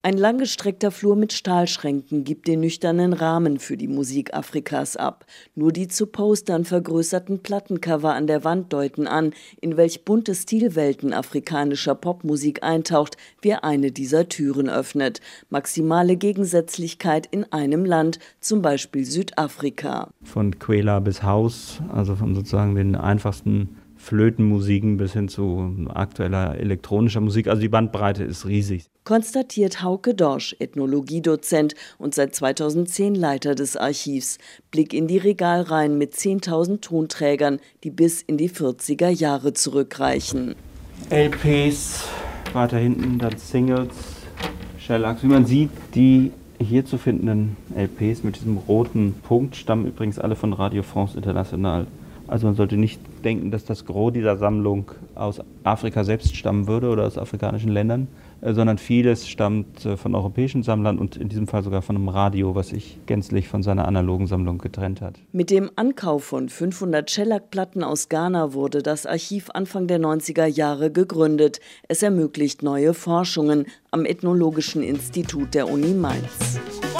Ein langgestreckter Flur mit Stahlschränken gibt den nüchternen Rahmen für die Musik Afrikas ab. Nur die zu Postern vergrößerten Plattencover an der Wand deuten an, in welch bunte Stilwelten afrikanischer Popmusik eintaucht, wer eine dieser Türen öffnet. Maximale Gegensätzlichkeit in einem Land, zum Beispiel Südafrika. Von Kwela bis House, also von sozusagen den einfachsten Flötenmusiken bis hin zu aktueller elektronischer Musik. Also die Bandbreite ist riesig. Konstatiert Hauke Dorsch, Ethnologiedozent und seit 2010 Leiter des Archivs. Blick in die Regalreihen mit 10.000 Tonträgern, die bis in die 40er Jahre zurückreichen. LPs, weiter hinten dann Singles, Shellacs. Wie man sieht, die hier zu findenden LPs mit diesem roten Punkt stammen übrigens alle von Radio France International. Also man sollte nicht denken, dass das Gros dieser Sammlung aus Afrika selbst stammen würde oder aus afrikanischen Ländern, sondern vieles stammt von europäischen Sammlern und in diesem Fall sogar von einem Radio, was sich gänzlich von seiner analogen Sammlung getrennt hat. Mit dem Ankauf von 500 Shellac-Platten aus Ghana wurde das Archiv Anfang der 90er Jahre gegründet. Es ermöglicht neue Forschungen am Ethnologischen Institut der Uni Mainz.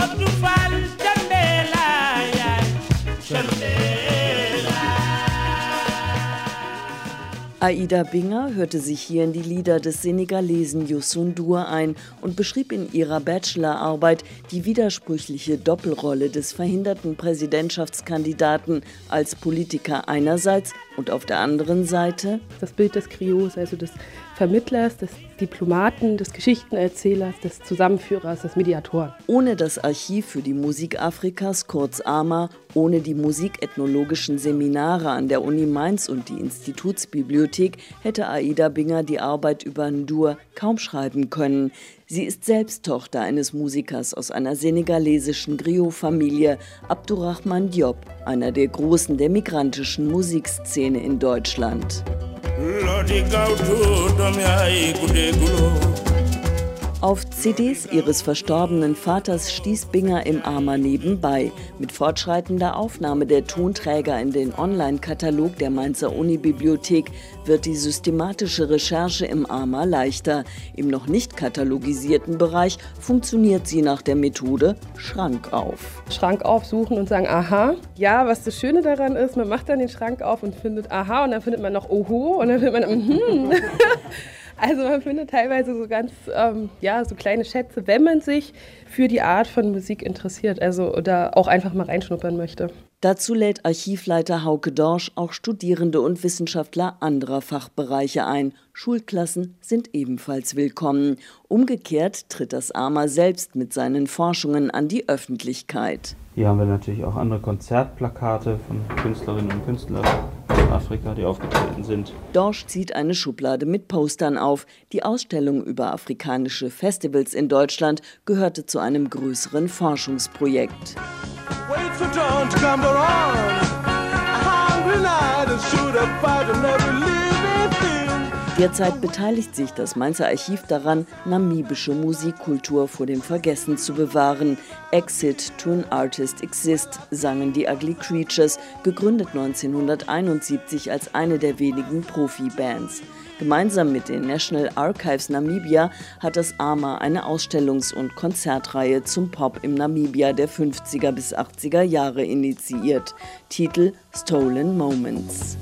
Aida Binger hörte sich hier in die Lieder des Senegalesen Youssou N'Dour ein und beschrieb in ihrer Bachelorarbeit die widersprüchliche Doppelrolle des verhinderten Präsidentschaftskandidaten als Politiker einerseits und auf der anderen Seite das Bild des Griots, also des Vermittlers, des Diplomaten, des Geschichtenerzählers, des Zusammenführers, des Mediatoren. Ohne das Archiv für die Musik Afrikas, kurz AMA, ohne die musikethnologischen Seminare an der Uni Mainz und die Institutsbibliothek hätte Aida Binger die Arbeit über N'Dour kaum schreiben können. Sie ist selbst Tochter eines Musikers aus einer senegalesischen Griot-Familie, Abdourahmane Diop, einer der Großen der migrantischen Musikszene in Deutschland. Auf CDs ihres verstorbenen Vaters stieß Binger im AMA nebenbei. Mit fortschreitender Aufnahme der Tonträger in den Online-Katalog der Mainzer Unibibliothek wird die systematische Recherche im AMA leichter. Im noch nicht katalogisierten Bereich funktioniert sie nach der Methode Schrank auf. Schrank aufsuchen und sagen, aha. Ja, was das Schöne daran ist, man macht dann den Schrank auf und findet aha und dann findet man noch oho und dann findet man Also man findet teilweise so ganz, so kleine Schätze, wenn man sich für die Art von Musik interessiert, also oder auch einfach mal reinschnuppern möchte. Dazu lädt Archivleiter Hauke Dorsch auch Studierende und Wissenschaftler anderer Fachbereiche ein. Schulklassen sind ebenfalls willkommen. Umgekehrt tritt das AMA selbst mit seinen Forschungen an die Öffentlichkeit. Hier haben wir natürlich auch andere Konzertplakate von Künstlerinnen und Künstlern aus Afrika, die aufgetreten sind. Dorsch zieht eine Schublade mit Postern auf. Die Ausstellung über afrikanische Festivals in Deutschland gehörte zu einem größeren Forschungsprojekt. Derzeit beteiligt sich das Mainzer Archiv daran, namibische Musikkultur vor dem Vergessen zu bewahren. Exit to an Artist Exist, sangen die Ugly Creatures, gegründet 1971 als eine der wenigen Profi-Bands. Gemeinsam mit den National Archives Namibia hat das AMA eine Ausstellungs- und Konzertreihe zum Pop im Namibia der 50er bis 80er Jahre initiiert. Titel Stolen Moments.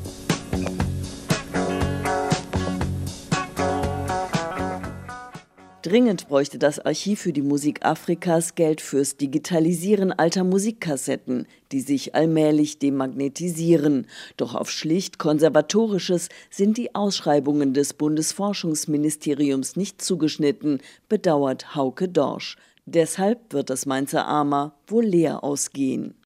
Dringend bräuchte das Archiv für die Musik Afrikas Geld fürs Digitalisieren alter Musikkassetten, die sich allmählich demagnetisieren. Doch auf schlicht Konservatorisches sind die Ausschreibungen des Bundesforschungsministeriums nicht zugeschnitten, bedauert Hauke Dorsch. Deshalb wird das Mainzer AMA wohl leer ausgehen.